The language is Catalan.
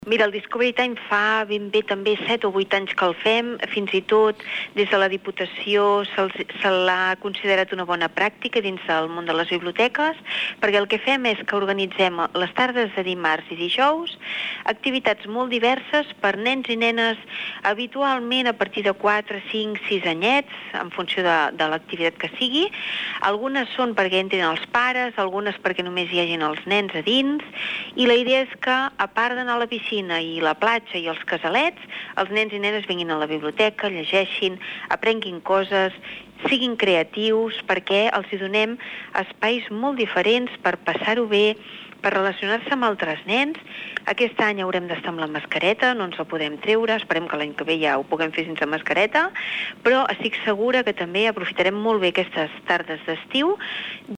Mira, el Discovery Time fa ben bé també 7 o 8 anys que el fem, fins i tot des de la Diputació se l'ha considerat una bona pràctica dins del món de les biblioteques, perquè el que fem és que organitzem les tardes de dimarts i dijous activitats molt diverses per nens i nenes, habitualment a partir de 4, 5, 6 anyets, en funció de l'activitat que sigui. Algunes són perquè entrin els pares, algunes perquè només hi hagin els nens a dins, i la idea és que, a part d'anar a la piscina i la platja i els casalets, els nens i nenes vinguin a la biblioteca, llegeixin, aprenguin coses, siguin creatius, perquè els hi donem espais molt diferents per passar-ho bé, per relacionar-se amb altres nens. Aquest any haurem d'estar amb la mascareta, no ens la podem treure, esperem que l'any que ve ja ho puguem fer sense mascareta, però estic segura que també aprofitarem molt bé aquestes tardes d'estiu